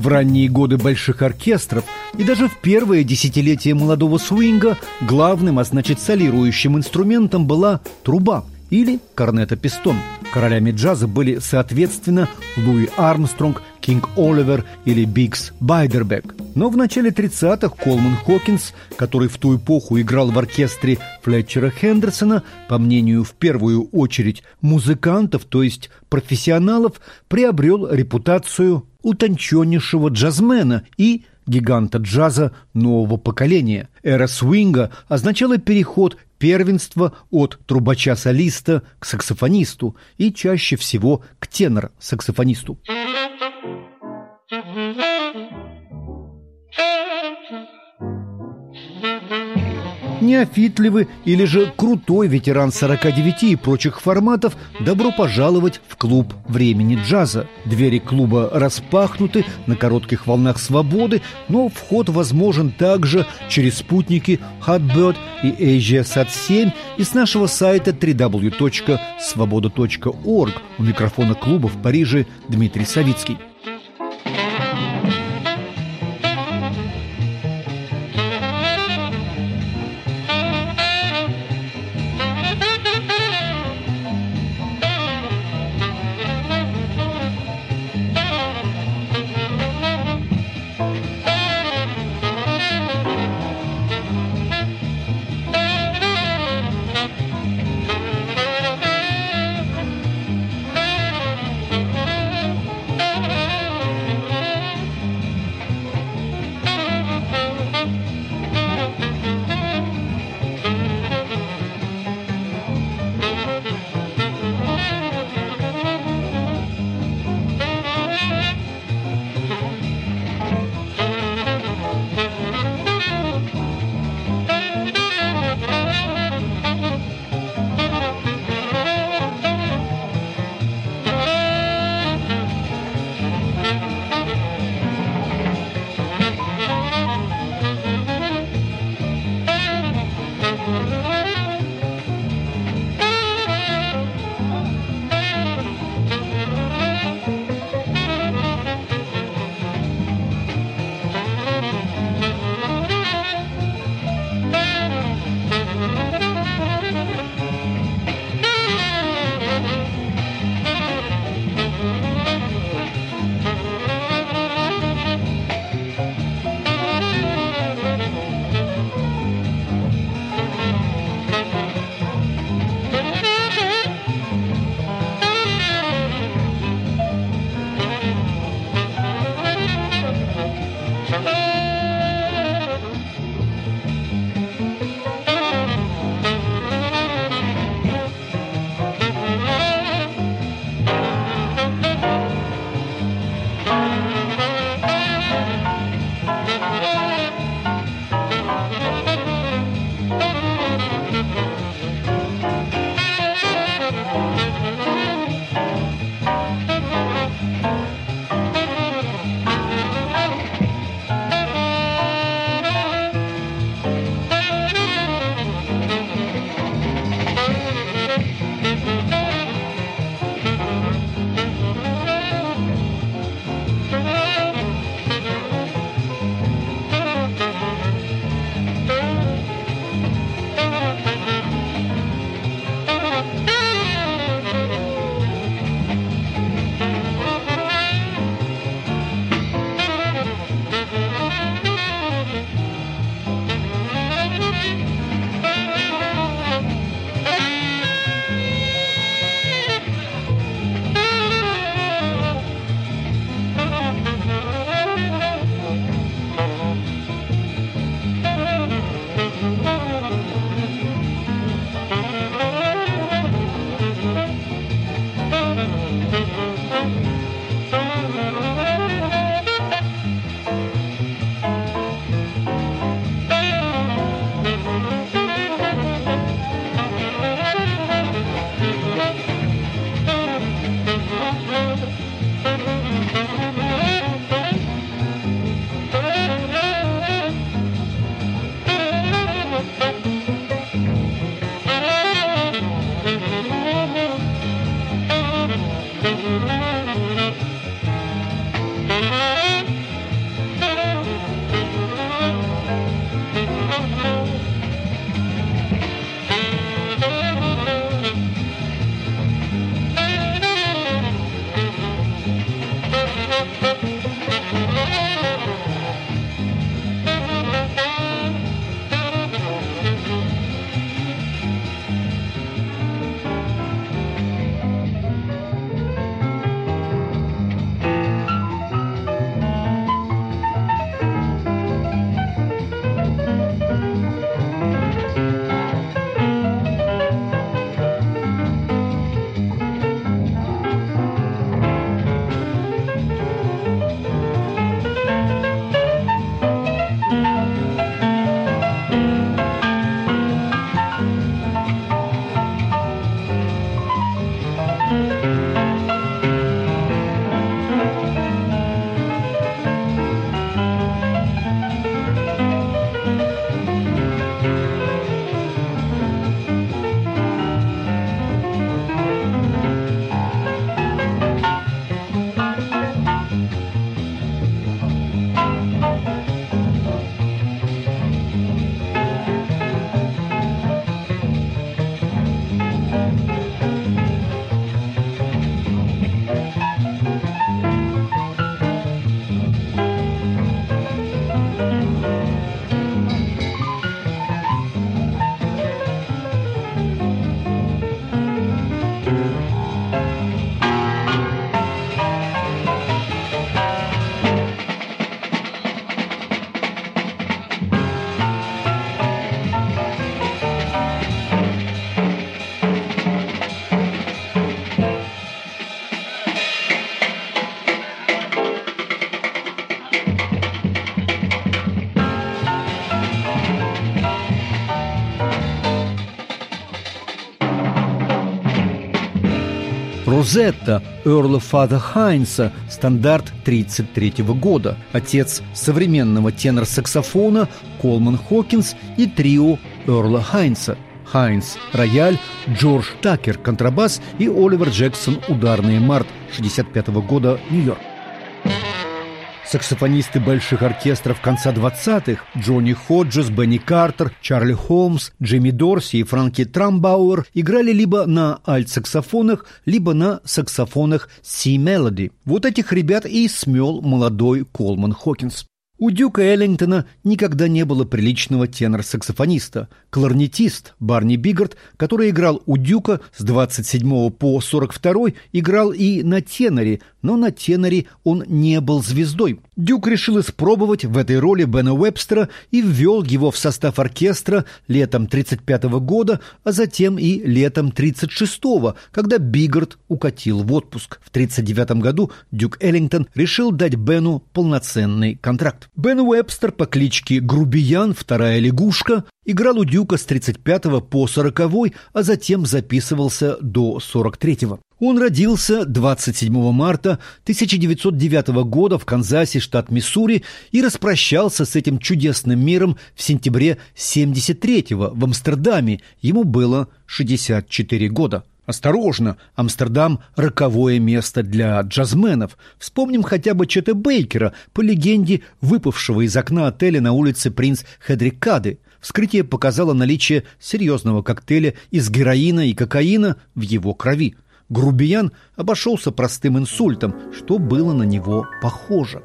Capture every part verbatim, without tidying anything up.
ранние годы больших оркестров и даже в первое десятилетие молодого свинга главным, а значит солирующим инструментом была труба или корнето-пистон. Королями джаза были, соответственно, Луи Армстронг, Кинг Оливер или Биггс Байдербек. Но в начале тридцатых Колман Хокинс, который в ту эпоху играл в оркестре Флетчера Хендерсона, по мнению в первую очередь музыкантов, то есть профессионалов, приобрел репутацию утонченнейшего джазмена и гиганта джаза нового поколения. Эра свинга означала переход первенства от трубача-солиста к саксофонисту и чаще всего к тенор-саксофонисту. Неофит ли вы или же крутой ветеран сорока девяти и прочих форматов, добро пожаловать в клуб времени джаза. Двери клуба распахнуты на коротких волнах свободы, но вход возможен также через спутники Hotbird и AsiaSat семь и с нашего сайта дабл ю дабл ю дабл ю точка свобода точка орг. У микрофона клуба в Париже Дмитрий Савицкий. Розетта Эрла Фада Хайнса, стандарт тридцать третьего года, отец современного тенор-саксофона Колман Хокинс и трио Эрла Хайнса. Хайнс – рояль, Джордж Такер – контрабас и Оливер Джексон – ударные, март шестьдесят пятого года, Нью-Йорк. Саксофонисты больших оркестров конца двадцатых Джонни Ходжес, Бенни Картер, Чарли Холмс, Джимми Дорси и Франки Трамбауэр играли либо на альт-саксофонах, либо на саксофонах си-мелоди. Вот этих ребят и смел молодой Колман Хокинс. У Дюка Эллингтона никогда не было приличного тенор-саксофониста. Кларнетист Барни Бигард, который играл у Дюка с двадцать седьмого по сорок второй, играл и на теноре, но на теноре он не был звездой. Дюк решил испробовать в этой роли Бена Уэбстера и ввел его в состав оркестра летом тридцать пятого года, а затем и летом тридцать шестого, когда Бигард укатил в отпуск. В тридцать девятом году Дюк Эллингтон решил дать Бену полноценный контракт. Бен Уэбстер по кличке Грубиян, вторая лягушка, играл у Дюка с тридцать пятого по сороковой, а затем записывался до сорок третьего. Он родился двадцать седьмого марта тысяча девятьсот девятого года в Канзасе, штат Миссури, и распрощался с этим чудесным миром в сентябре семьдесят третьего в Амстердаме. Ему было шестьдесят четыре года. Осторожно, Амстердам – роковое место для джазменов. Вспомним хотя бы Чета Бейкера, по легенде, выпавшего из окна отеля на улице Принц Хедрикады. Вскрытие показало наличие серьезного коктейля из героина и кокаина в его крови. Грубиян обошелся простым инсультом, что было на него похоже.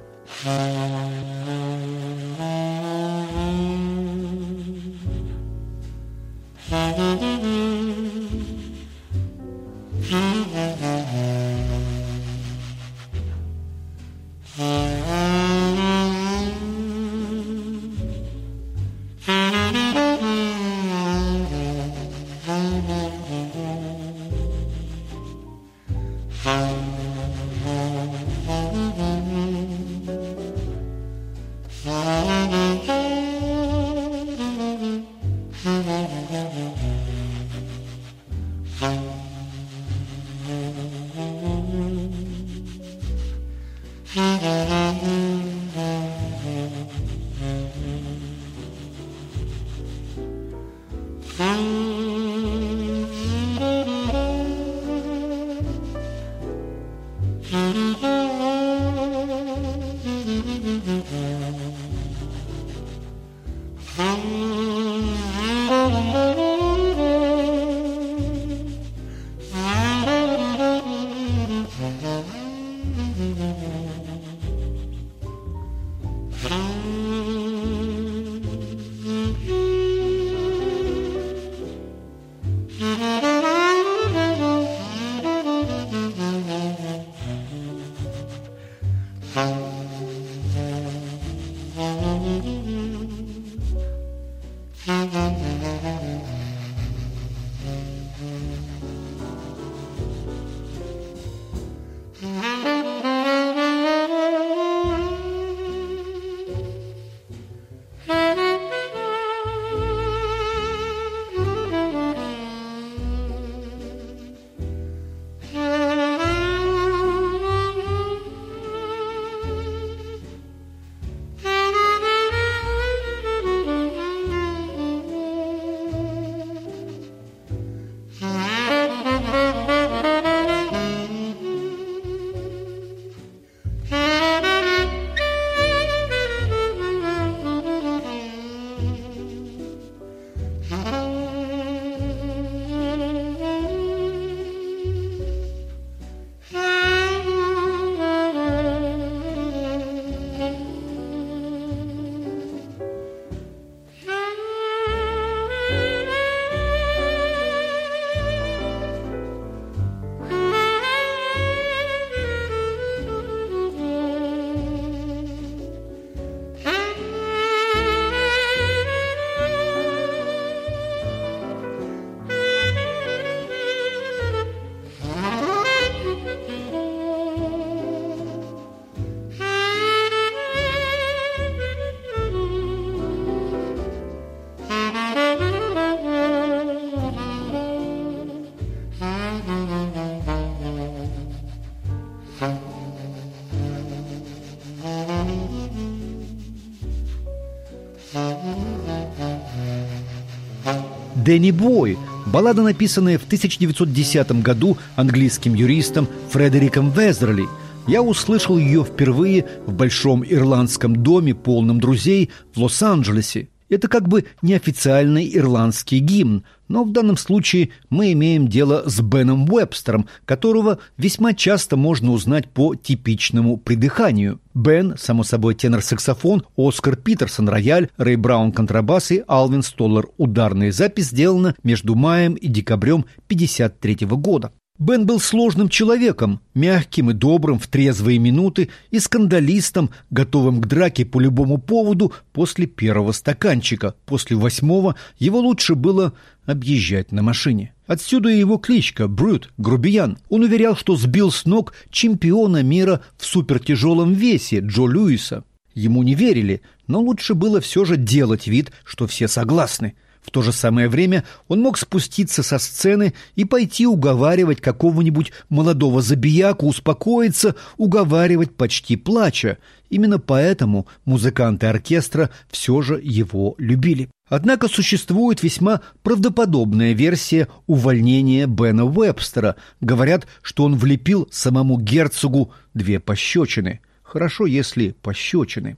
«Дэнни Бой», баллада, написанная в тысяча девятьсот десятом году английским юристом Фредериком Везерли. Я услышал ее впервые в большом ирландском доме, полном друзей, в Лос-Анджелесе. Это как бы неофициальный ирландский гимн, но в данном случае мы имеем дело с Беном Уэбстером, которого весьма часто можно узнать по типичному придыханию. Бен, само собой, тенор-саксофон, Оскар Питерсон — рояль, Рэй Браун — контрабас и Алвин Столлар — ударная. Запись сделана между маем и декабрем пятьдесят третьего года. Бен был сложным человеком, мягким и добрым в трезвые минуты и скандалистом, готовым к драке по любому поводу после первого стаканчика. После восьмого его лучше было объезжать на машине. Отсюда и его кличка Брют, грубиян. Он уверял, что сбил с ног чемпиона мира в супертяжелом весе Джо Льюиса. Ему не верили, но лучше было все же делать вид, что все согласны. В то же самое время он мог спуститься со сцены и пойти уговаривать какого-нибудь молодого забияку успокоиться, уговаривать почти плача. Именно поэтому музыканты оркестра все же его любили. Однако существует весьма правдоподобная версия увольнения Бена Уэбстера. Говорят, что он влепил самому герцогу две пощечины. Хорошо, если пощечины.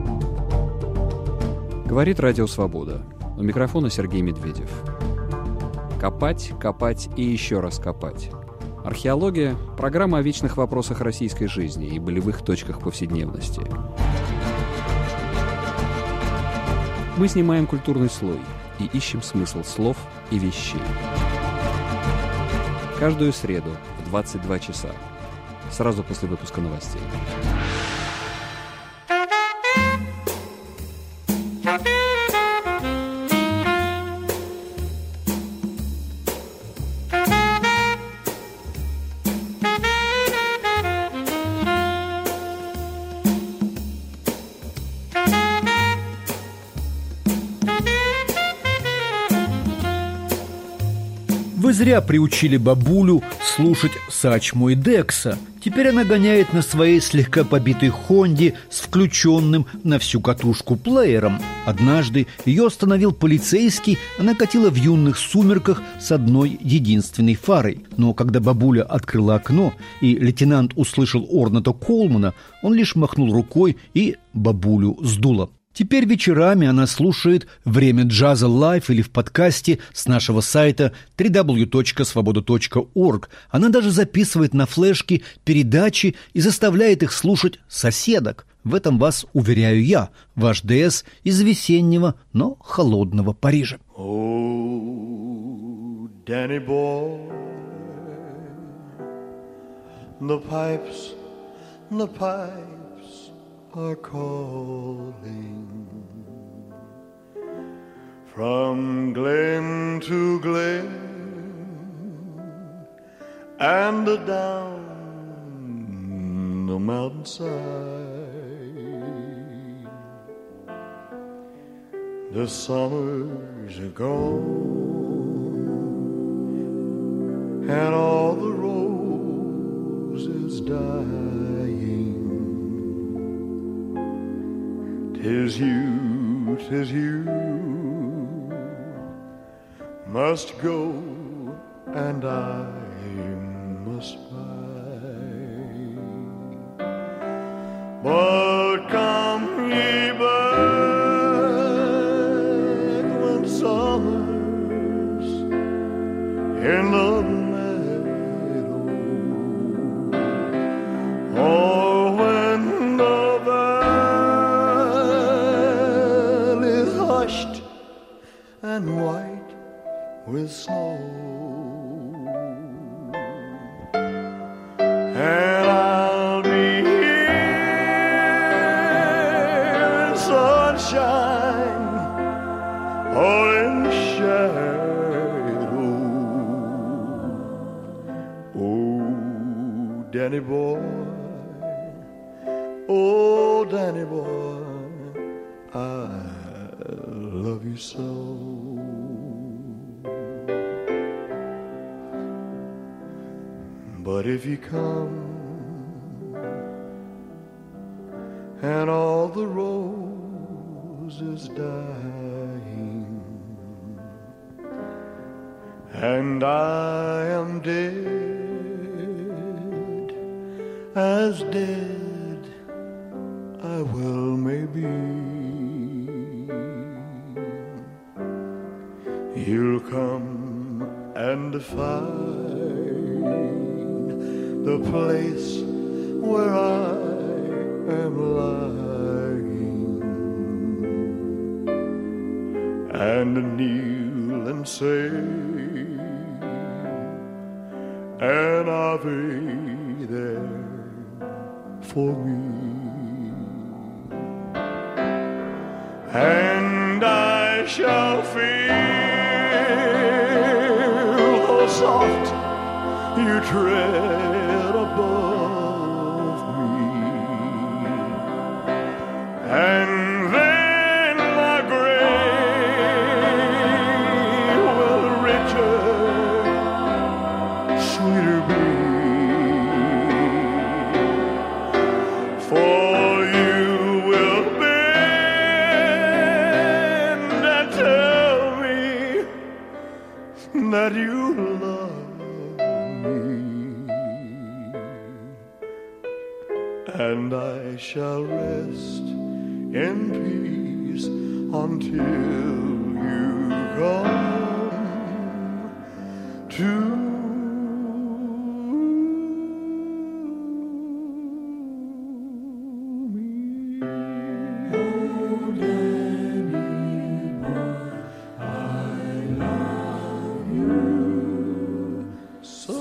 Говорит Радио Свобода. У микрофона Сергей Медведев. Копать, копать и еще раз копать. Археология – программа о вечных вопросах российской жизни и болевых точках повседневности. Мы снимаем культурный слой и ищем смысл слов и вещей. Каждую среду в двадцать два часа. Сразу после выпуска новостей. Вы зря приучили бабулю слушать Сачмо и Декса. Теперь она гоняет на своей слегка побитой Хонде с включенным на всю катушку плеером. Однажды ее остановил полицейский, она катила в юных сумерках с одной единственной фарой. Но когда бабуля открыла окно и лейтенант услышал Орната Колмана, он лишь махнул рукой и бабулю сдуло. Теперь вечерами она слушает «Время джаза лайв» или в подкасте с нашего сайта дабл ю дабл ю дабл ю точка свобода точка орг. Она даже записывает на флешки передачи и заставляет их слушать соседок. В этом вас уверяю я, ваш ДС из весеннего, но холодного Парижа. Oh, Danny boy, the pipes, the pipes are calling from glen to glen and down the mountainside. The summers are gone and all the roses dying. 'Tis you, 'tis you must go and I must buy. But come ye back when summer's in the meadow, or when the valley's hushed and white with snow, and I'll be here in sunshine or in shadow. Oh, Danny boy, oh, Danny boy, I love you so. But if you come and all the roses dying, and I am dead, as dead I well may be. You'll come and find the place where I am lying, and kneel and say an Ave there for me, and I shall feel how soft you tread above me, and then my grave will richer, sweeter be, for you will bend and tell me that you love me, and I shall rest in peace until you come to me. Oh, Danny boy, I love you so.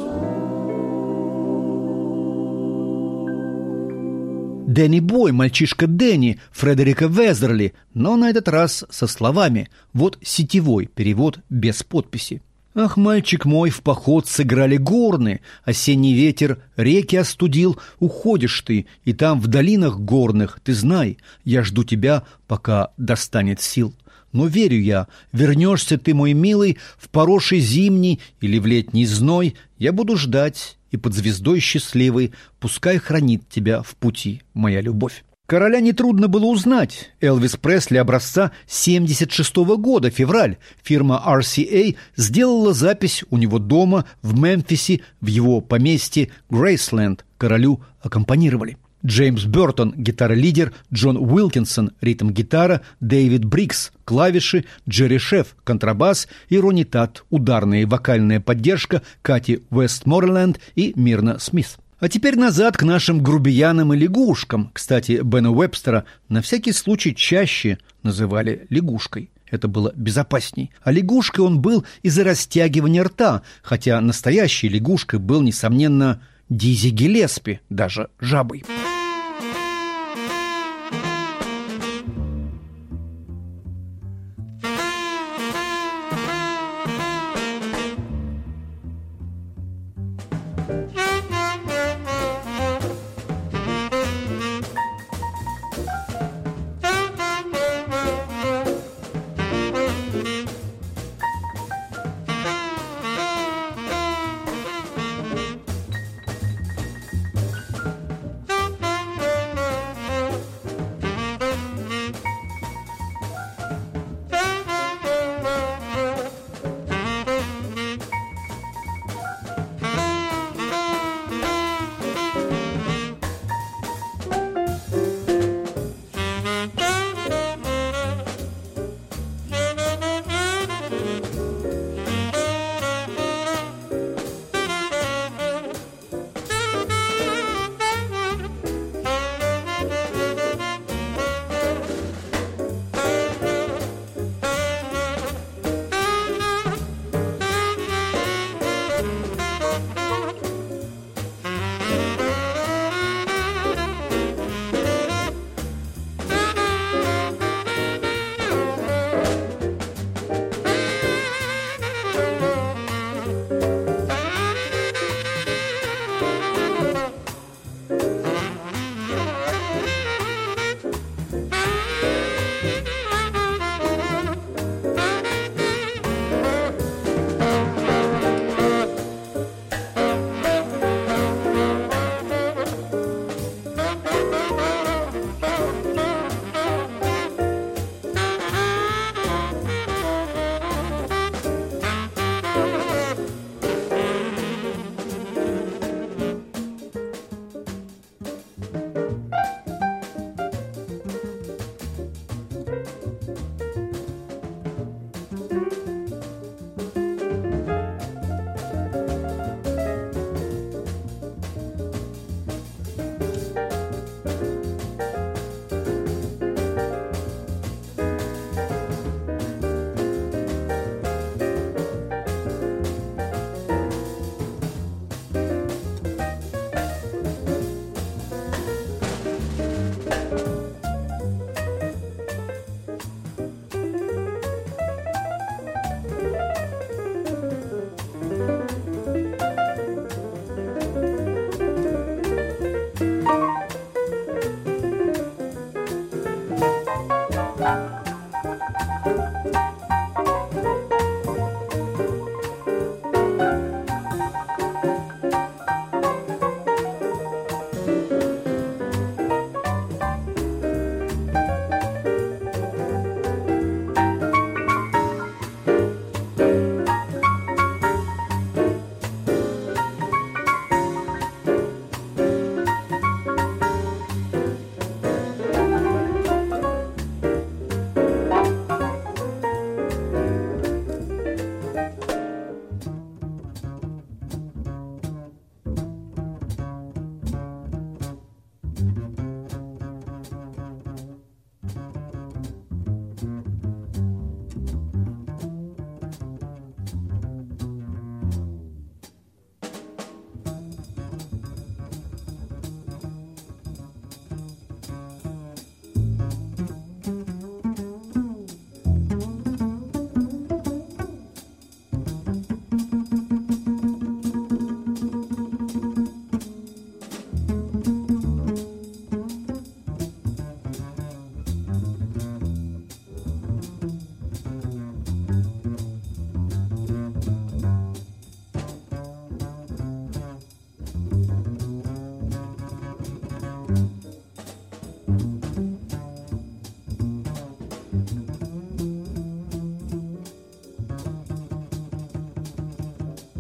Дэнни Бой, мальчишка Дэнни, Фредерика Везерли, но на этот раз со словами. Вот сетевой перевод без подписи. Ах, мальчик мой, в поход сыграли горны, осенний ветер реки остудил, уходишь ты, и там в долинах горных, ты знай, я жду тебя, пока достанет сил. Но верю я, вернешься ты, мой милый, в поросший зимний или в летний зной, я буду ждать, и под звездой счастливой пускай хранит тебя в пути моя любовь. Короля нетрудно было узнать. Элвис Пресли образца семьдесят шестого года, февраль. Фирма ар си эй сделала запись у него дома в Мемфисе, в его поместье Грейсленд. Королю аккомпанировали Джеймс Бёртон, гитара-лидер, Джон Уилкинсон, ритм-гитара, Дэвид Брикс, клавиши, Джерри Шеф, контрабас и Ронни Тат, ударная и вокальная поддержка, Кати Уэстморленд и Мирна Смит. А теперь назад к нашим грубиянам и лягушкам. Кстати, Бена Уэбстера на всякий случай чаще называли лягушкой. Это было безопасней. А лягушкой он был из-за растягивания рта, хотя настоящей лягушкой был, несомненно, Дизи Гиллеспи, даже жабой.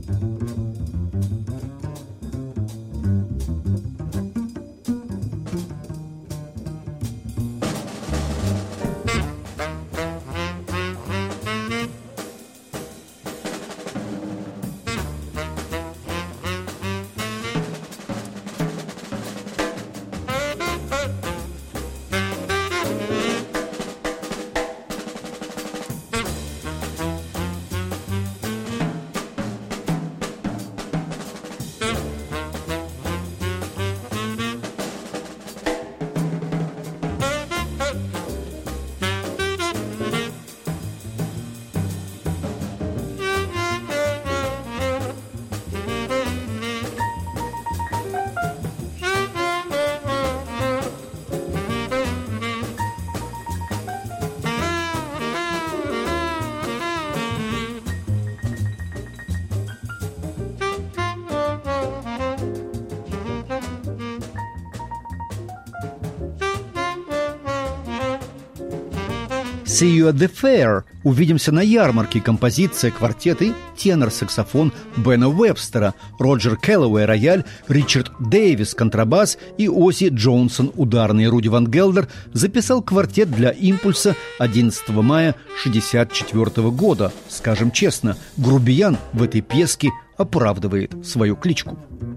«See you at the fair» – «Увидимся на ярмарке» – композиция, квартет и тенор-саксофон Бена Уэбстера, Роджер Кэллоуэй – рояль, Ричард Дэвис – контрабас и Оси Джонсон – ударный. Руди Ван Гелдер записал квартет для «Импульса» одиннадцатого мая шестьдесят четвёртого года. Скажем честно, грубиян в этой пьеске оправдывает свою кличку.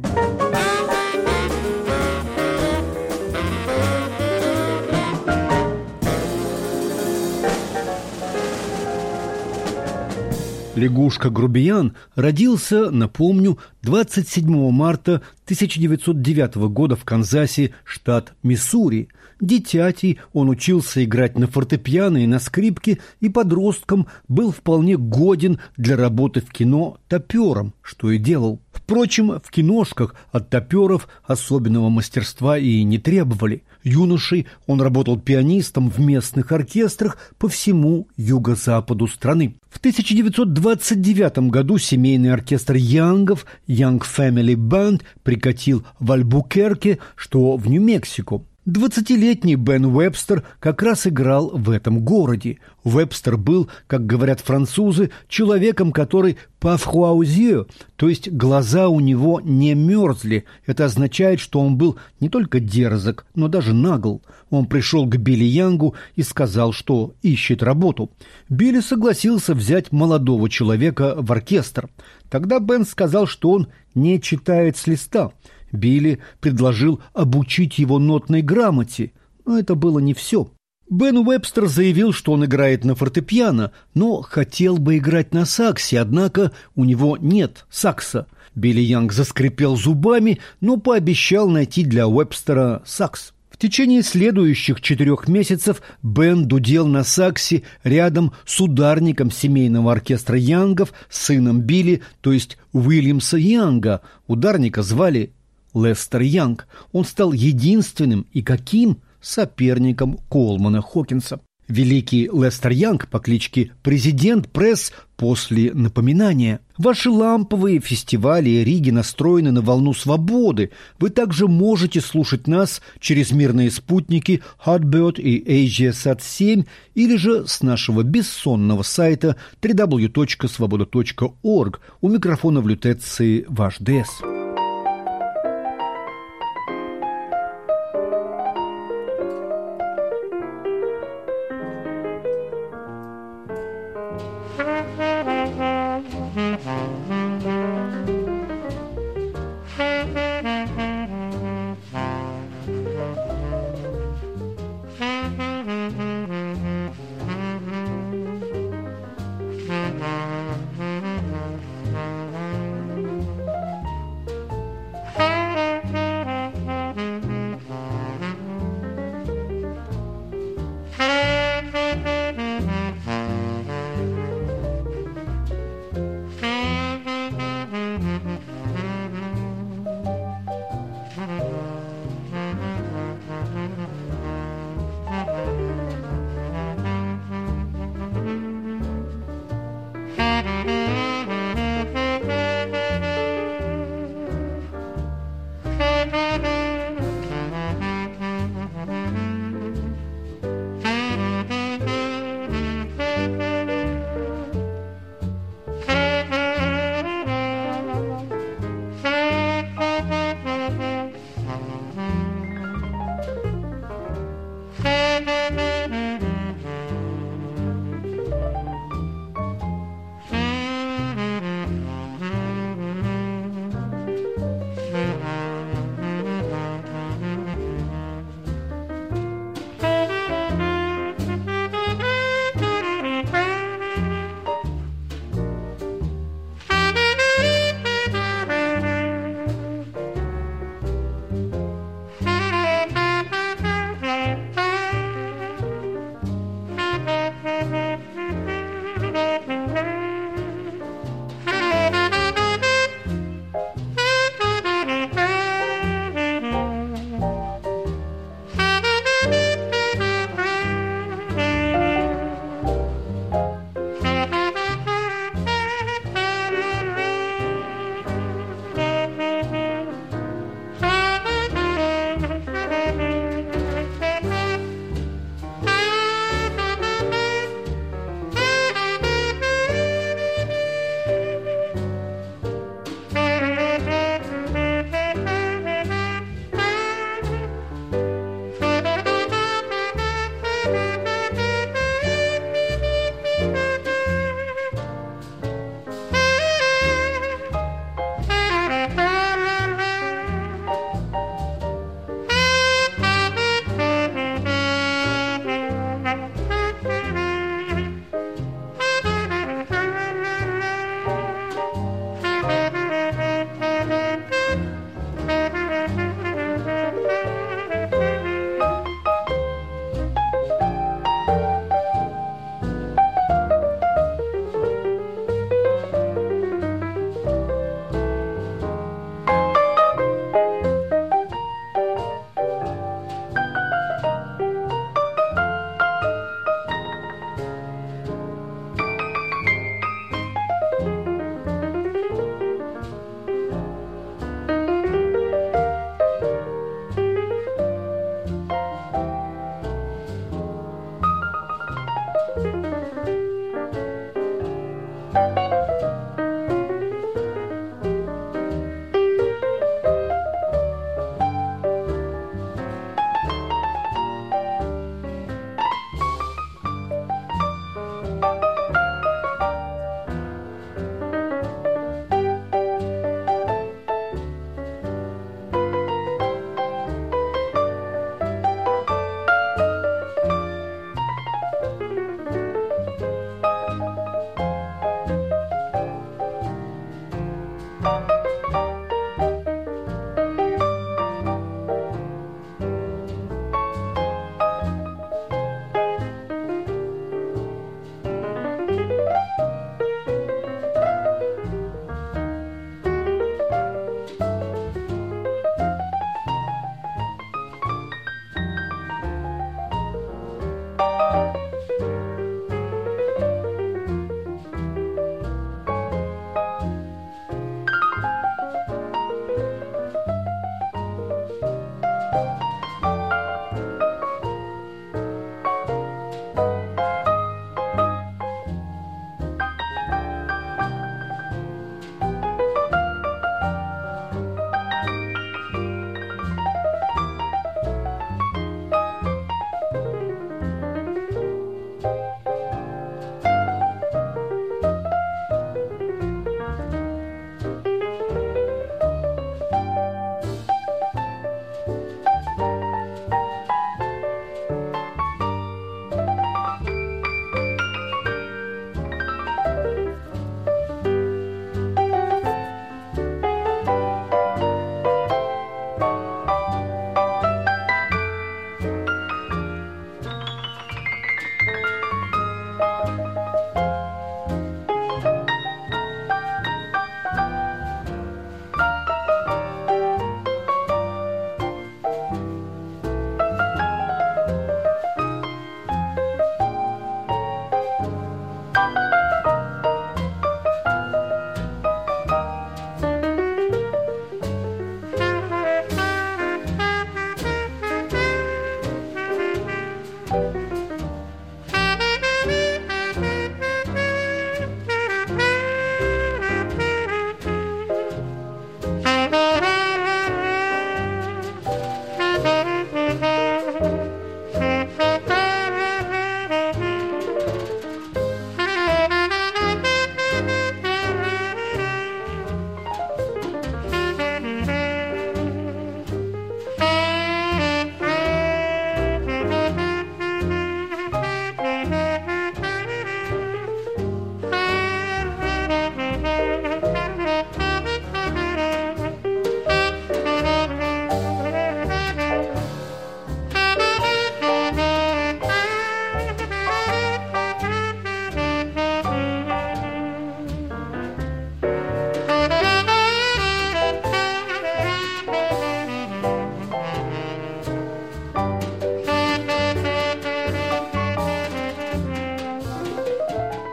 Лягушка-грубиян родился, напомню, двадцать седьмого марта тысяча девятьсот девятого года в Канзасе, штат Миссури. Дитятей он учился играть на фортепиано и на скрипке, и подростком был вполне годен для работы в кино топером, что и делал. Впрочем, в киношках от топеров особенного мастерства и не требовали. Юношей он работал пианистом в местных оркестрах по всему юго-западу страны. В тысяча девятьсот двадцать девятом году семейный оркестр Янгов, Young Family Band, прикатил в Альбукерке, что в Нью-Мексико. Двадцатилетний Бен Уэбстер как раз играл в этом городе. Уэбстер был, как говорят французы, человеком, который «пафруаузье», то есть глаза у него не мерзли. Это означает, что он был не только дерзок, но даже нагл. Он пришел к Билли Янгу и сказал, что ищет работу. Билли согласился взять молодого человека в оркестр. Тогда Бен сказал, что он не читает с листа. Билли предложил обучить его нотной грамоте, но это было не все. Бен Уэбстер заявил, что он играет на фортепиано, но хотел бы играть на саксе, однако у него нет сакса. Билли Янг заскрипел зубами, но пообещал найти для Уэбстера сакс. В течение следующих четырех месяцев Бен дудел на саксе рядом с ударником семейного оркестра Янгов, сыном Билли, то есть Уильямса Янга. Ударника звали Лестер Янг. Он стал единственным и каким соперником Колмана Хокинса. Великий Лестер Янг по кличке Президент Пресс после напоминания: ваши ламповые фестивали и риги настроены на волну свободы. Вы также можете слушать нас через мирные спутники Hotbird и AsiaSat семь или же с нашего бессонного сайта дабл ю дабл ю дабл ю точка свобода точка орг. У микрофона в лютеции ваш ДС.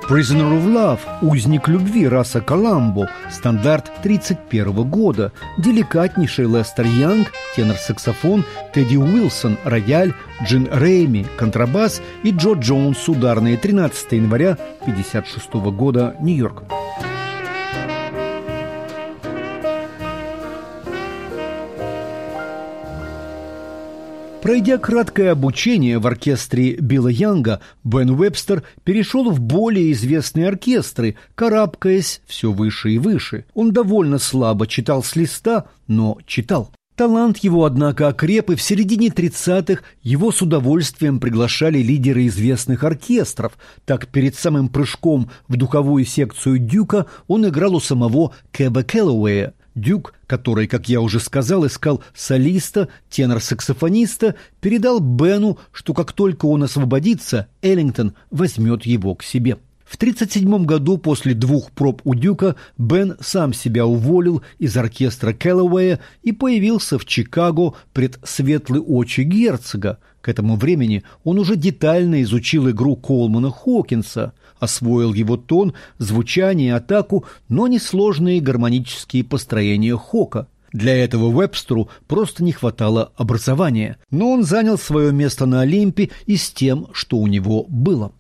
«Prisoner of Love» – «Узник любви» Раса Коламбо, стандарт тридцать первого года, деликатнейший Лестер Янг, тенор-саксофон, Тедди Уилсон, рояль, Джин Рейми, контрабас и Джо Джонс, ударные, тринадцатого января пятьдесят шестого года, Нью-Йорк. Пройдя краткое обучение в оркестре Билла Янга, Бен Уэбстер перешел в более известные оркестры, карабкаясь все выше и выше. Он довольно слабо читал с листа, но читал. Талант его, однако, окреп, и в середине тридцатых его с удовольствием приглашали лидеры известных оркестров. Так, перед самым прыжком в духовую секцию Дюка он играл у самого Кэба Кэллоуэя. Дюк, который, как я уже сказал, искал солиста, тенор-саксофониста, передал Бену, что как только он освободится, Эллингтон возьмет его к себе. В тридцать седьмом году, после двух проб у Дюка, Бен сам себя уволил из оркестра Кэллоуэя и появился в Чикаго пред светлые очи герцога. К этому времени он уже детально изучил игру Колмана Хокинса, освоил его тон, звучание, атаку, но не сложные гармонические построения Хока. Для этого Уэбстеру просто не хватало образования, но он занял свое место на Олимпе и с тем, что у него было.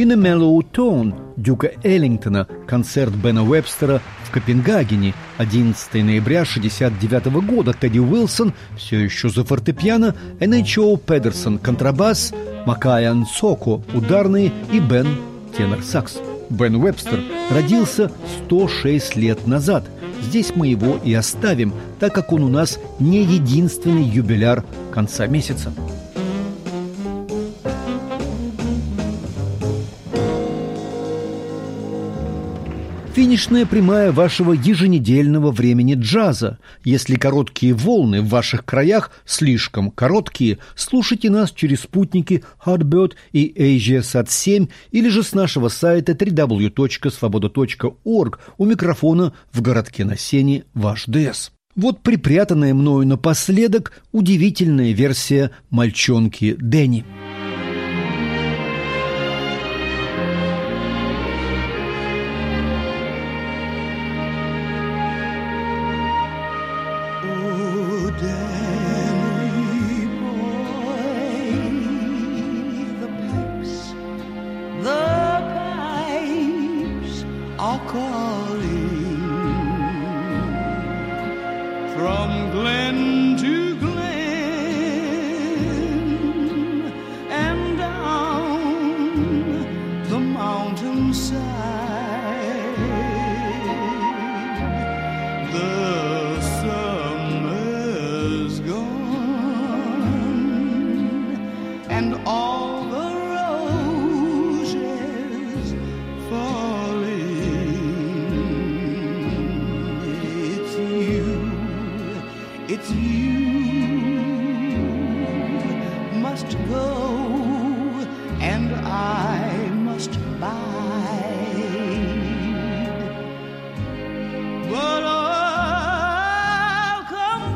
In a Mellow Tone Дюка Эллингтона, концерт Бена Уэбстера в Копенгагене, одиннадцатого ноября шестьдесят девятого года, Тедди Уилсон все еще за фортепиано, Эн Эйч О Педерсон контрабас, Макая Нсоко ударные и Бен тенор-сакс. Бен Уэбстер родился сто шесть лет назад. Здесь мы его и оставим, так как он у нас не единственный юбиляр конца месяца. Финишная прямая вашего еженедельного времени джаза. Если короткие волны в ваших краях слишком короткие, слушайте нас через спутники Hotbird и AsiaSat семь или же с нашего сайта дабл ю дабл ю дабл ю точка свобода точка орг. У микрофона в городке на Сене ваш ДС. Вот припрятанная мною напоследок удивительная версия «Мальчонки Дэнни». From glen to glen and down the mountainside, the summer's gone and all the roses falling. It's you. It's you must go and I must bide, but I'll come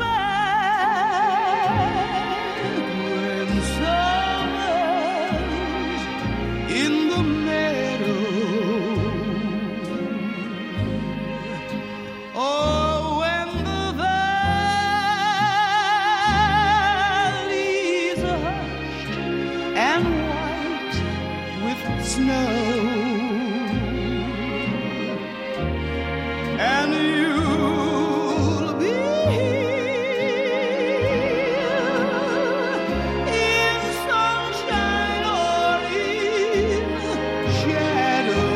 back when summer's in the meadow. Oh, snow, and you'll be here in sunshine or in shadow.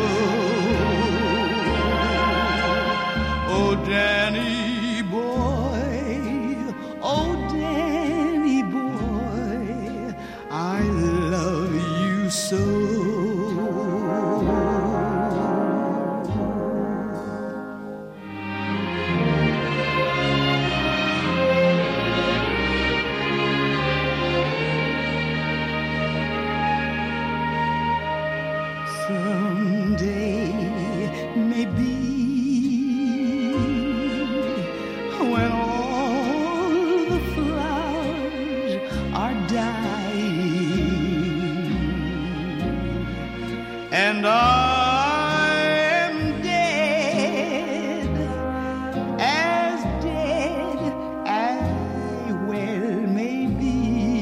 Oh, Danny boy, oh, Danny boy, I love you so. Someday, maybe, when all the flowers are dying and I am dead, as dead as I well may be,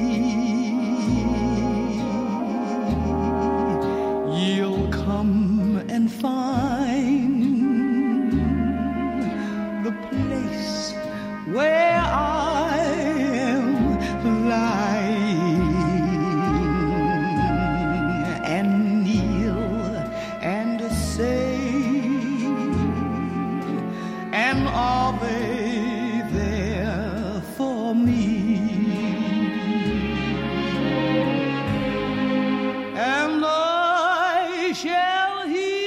you'll come and find the place where I am lying and kneel and say, and are they there for me? And I shall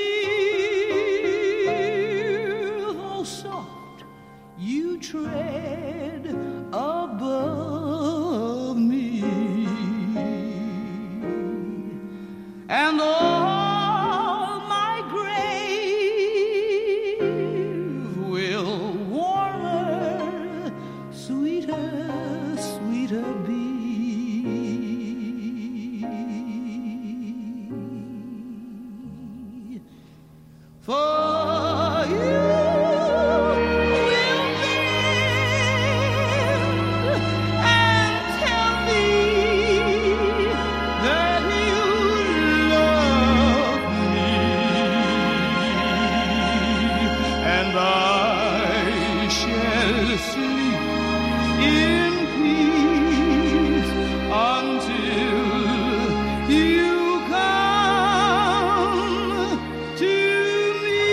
hear, though soft, you tread above me, and all my grave will warmer, sweeter, sweeter be. For you will live and tell me that you love and I shall sleep in peace until you come to me.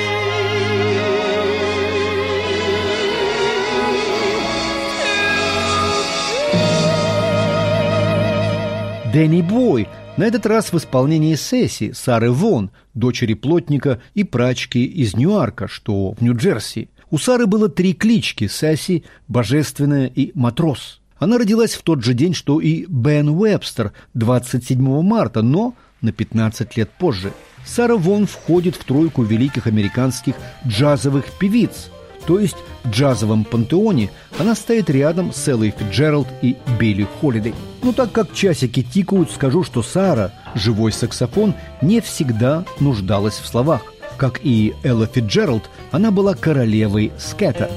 Дэнни Бой, на этот раз в исполнении Сесси, Сары Вон, дочери плотника и прачки из Ньюарка, что в Нью-Джерси. У Сары было три клички – Сесси, Божественная и Матрос. Она родилась в тот же день, что и Бен Уэбстер, двадцать седьмого марта, но на пятнадцать лет позже. Сара Вон входит в тройку великих американских джазовых певиц. То есть в джазовом пантеоне она стоит рядом с Эллой Фицджеральд и Билли Холидей. Но так как часики тикают, скажу, что Сара, живой саксофон, не всегда нуждалась в словах. Как и Элла Фицджеральд, она была королевой скета.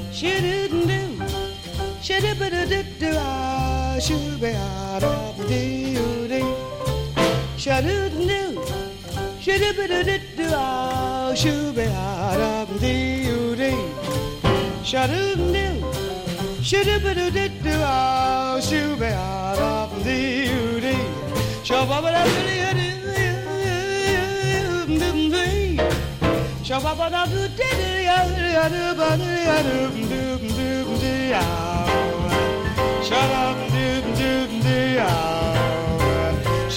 Shadoo-doo, shadoo-ba-doo-doo-doo-ah, shoo-ba-ah-da-doo-doo-doo. Shabba-ba-da-doo-doo-doo-doo-doo-doo. Shabba-ba-da-doo-doo-doo-doo-doo-doo-doo-doo-doo-doo. Shadoo-doo-doo-doo-doo.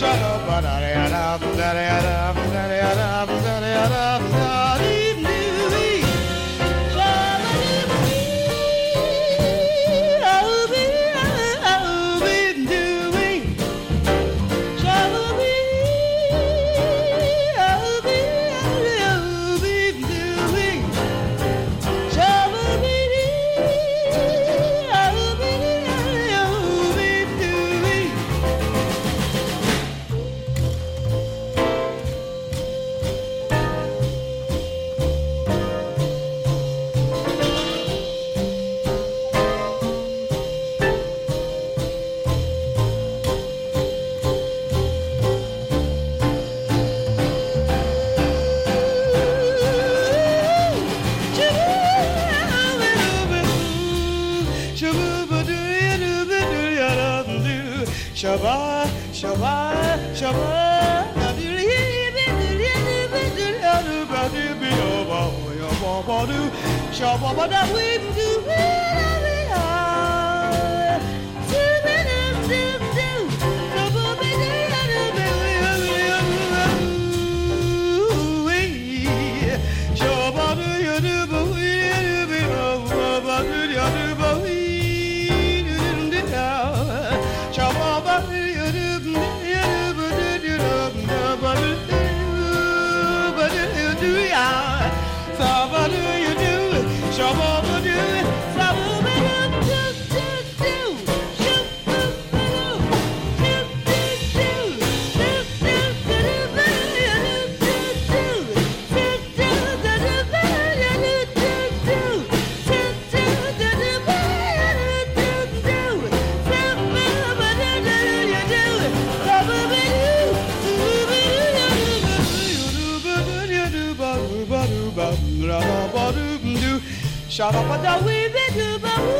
Shadoo-ba-da-da-da-da-da-da-da-da-da-da-da-da-da-da-da-da-da-da-da. Shabba, shabba, shabba, Shut up, but we be do, but we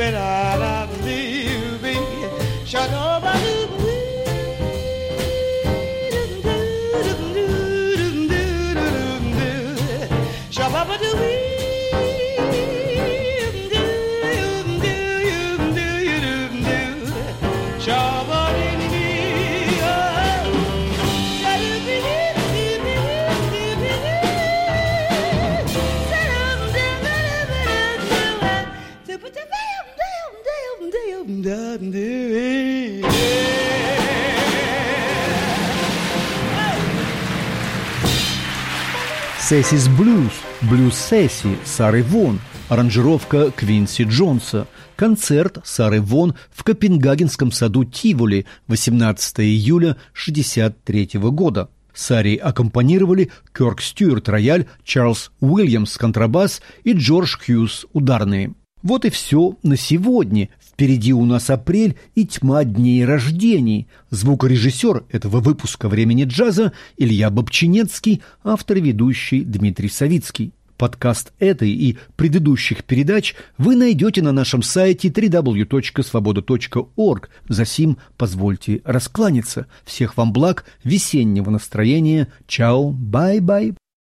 Сэссис Блюз, блюз Сэсси, Сары Вон, аранжировка Квинси Джонса, концерт Сары Вон в Копенгагенском саду Тиволи восемнадцатого июля шестьдесят третьего года. Саре аккомпанировали Кёрк Стюарт рояль, Чарльз Уильямс контрабас и Джордж Хьюз ударные. Вот и все на сегодня. Впереди у нас апрель и тьма дней рождений. Звукорежиссер этого выпуска «Времени джаза» Илья Бобчинецкий, автор и ведущий Дмитрий Савицкий. Подкаст этой и предыдущих передач вы найдете на нашем сайте дабл ю дабл ю дабл ю точка свобода точка орг. Засим позвольте раскланяться. Всех вам благ, весеннего настроения. Чао, бай-бай.